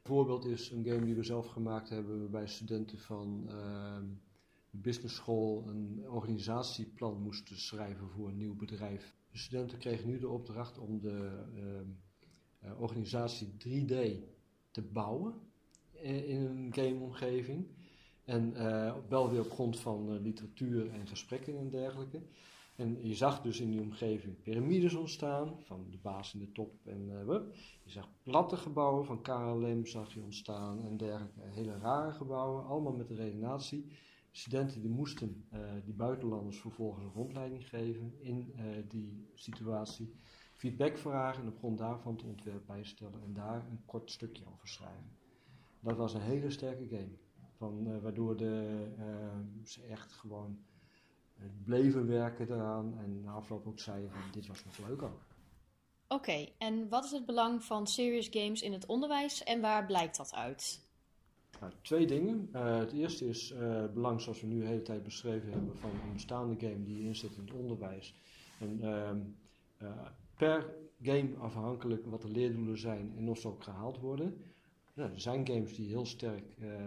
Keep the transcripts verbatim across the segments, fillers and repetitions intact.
Een voorbeeld is een game die we zelf gemaakt hebben waarbij studenten van uh, een business school een organisatieplan moesten schrijven voor een nieuw bedrijf. De studenten kregen nu de opdracht om de uh, uh, organisatie drie D te bouwen in, in een gameomgeving. En uh, wel weer op grond van uh, literatuur en gesprekken en dergelijke. En je zag dus in die omgeving piramides ontstaan, van de baas in de top en uh, je zag platte gebouwen van K L M zag je ontstaan en dergelijke. Hele rare gebouwen, allemaal met de redenatie. Studenten die moesten uh, die buitenlanders vervolgens een rondleiding geven in uh, die situatie. Feedback vragen en op grond daarvan het ontwerp bijstellen en daar een kort stukje over schrijven. Dat was een hele sterke game. Van, uh, waardoor de, uh, ze echt gewoon uh, bleven werken eraan en na afloop ook zeiden van dit was nog leuk ook. Oké, okay, en wat is het belang van serious games in het onderwijs en waar blijkt dat uit? Nou, twee dingen. Uh, het eerste is uh, het belang zoals we nu de hele tijd beschreven hebben van een bestaande game die inzet in het onderwijs. En, uh, uh, per game afhankelijk wat de leerdoelen zijn en of ze ook gehaald worden. Nou, er zijn games die heel sterk uh, uh,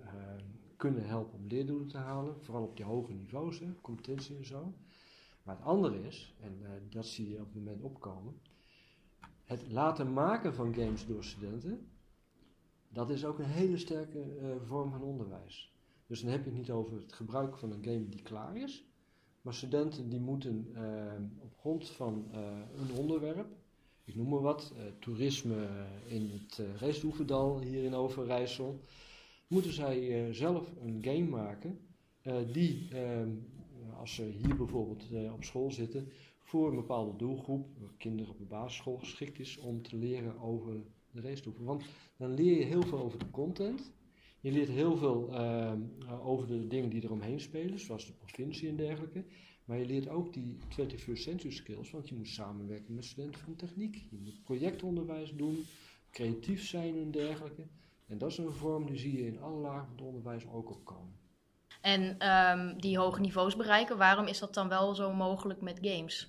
kunnen helpen om leerdoelen te halen, vooral op die hoge niveaus, hè, competentie en zo. Maar het andere is, en uh, dat zie je op het moment opkomen, het laten maken van games door studenten, dat is ook een hele sterke uh, vorm van onderwijs. Dus dan heb je het niet over het gebruik van een game die klaar is, maar studenten die moeten uh, op grond van uh, een onderwerp, ik noem maar wat, uh, toerisme in het uh, Reesdoevendal hier in Overijssel, moeten zij uh, zelf een game maken uh, die, uh, als ze hier bijvoorbeeld uh, op school zitten, voor een bepaalde doelgroep, kinderen op de basisschool, geschikt is om te leren over de Reesdoeven. Want dan leer je heel veel over de content. Je leert heel veel uh, over de dingen die eromheen spelen, zoals de provincie en dergelijke. Maar je leert ook die twenty-first century skills, want je moet samenwerken met studenten van techniek. Je moet projectonderwijs doen, creatief zijn en dergelijke. En dat is een vorm die zie je in alle lagen van het onderwijs ook opkomen. En um, die hoge niveaus bereiken, waarom is dat dan wel zo mogelijk met games?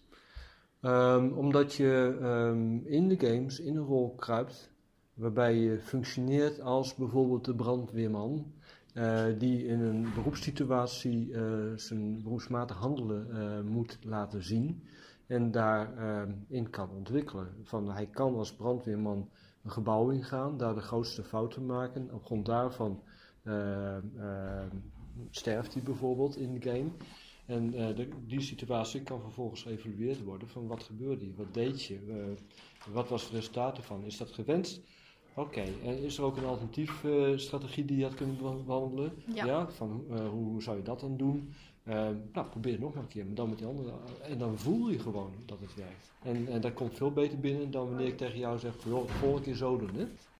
Um, omdat je um, in de games in een rol kruipt, waarbij je functioneert als bijvoorbeeld de brandweerman, uh, die in een beroepssituatie uh, zijn beroepsmatig handelen uh, moet laten zien en daarin uh, kan ontwikkelen. Van, hij kan als brandweerman een gebouw ingaan, daar de grootste fouten maken. Op grond daarvan uh, uh, sterft hij bijvoorbeeld in de game. En uh, de, die situatie kan vervolgens geëvalueerd worden van wat gebeurde hier, wat deed je, uh, wat was het resultaat ervan, is dat gewenst? Oké, okay. En is er ook een alternatief uh, strategie die je had kunnen behandelen? Ja. Ja, van uh, hoe zou je dat dan doen? Uh, nou, probeer het nog maar een keer, maar dan met die andere. En dan voel je gewoon dat het werkt. En, en dat komt veel beter binnen dan wanneer ik tegen jou zeg, joh, de volgende keer zo doen, hè?